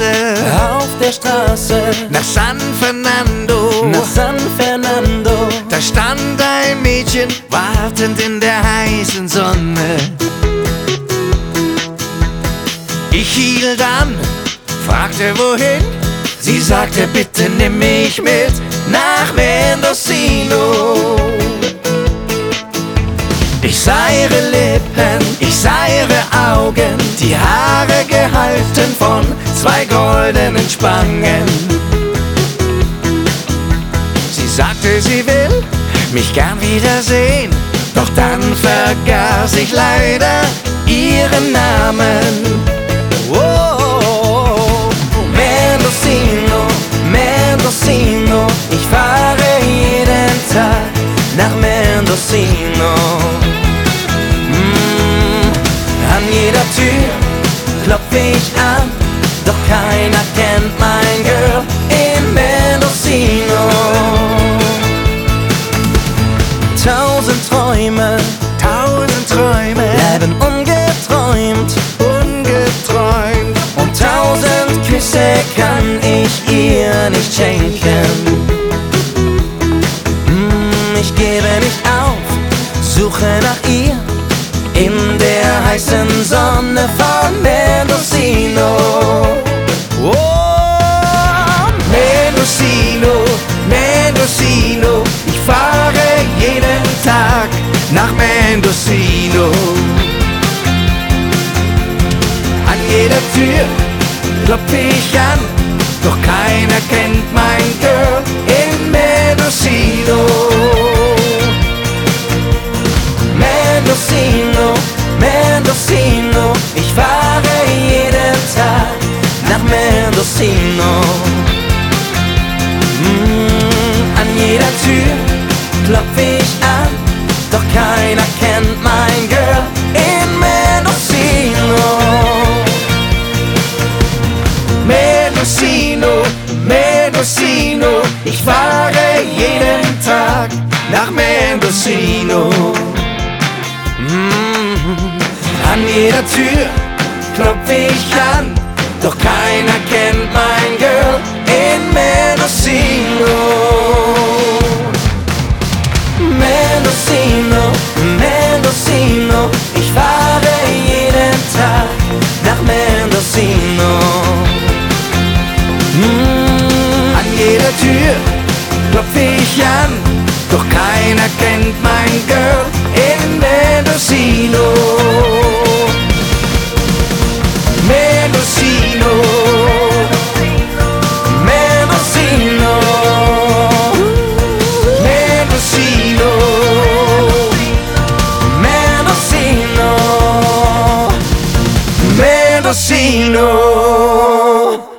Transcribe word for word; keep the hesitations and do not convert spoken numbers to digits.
Straße, auf der Straße, nach San Fernando, nach San Fernando. da stand ein Mädchen, wartend in der heißen Sonne. Ich hielt an, fragte wohin. Sie sagte, bitte nimm mich mit nach Mendocino. Ich sah ihre Lippen, ich sah ihre Augen, die Haare gehalten von zwei goldenen Spangen. Sie sagte, sie will mich gern wiedersehen, doch dann vergaß ich leider ihren Namen. Oh, Mendocino, Mendocino, ich fahre jeden Tag nach Mendocino. Mm, an jeder Tür klopf ich an, doch keiner kennt mein Girl in Mendocino. Tausend Träume, Tausend Träume bleiben ungeträumt, ungeträumt, und tausend Küsse kann ich ihr nicht schenken. Mm, ich gebe nicht auf, suche nach ihr in der heißen Sonne von Mendocino. Oh, Mendocino, Mendocino, ich fahre jeden Tag nach Mendocino. An jeder Tür klopf ich an, doch keiner kennt mein Girl in Mendocino. Mendocino, Mendocino, ich fahre jeden Tag nach Mendocino. Mm, an jeder Tür klopf ich an, doch keiner kennt mein Girl in Mendocino. Mendocino, Mendocino, ich fahre jeden Tag nach Mendocino. Mm, An jeder Tür klopf ich an, doch keiner kennt mein Girl in Mendocino. Mendocino, Mendocino, ich fahre jeden Tag nach Mendocino. Mm, An jeder Tür klopf ich an, doch keiner kennt mein Girl in Mendocino. Mendocino, Mendocino, Mendocino, Mendocino, Mendocino.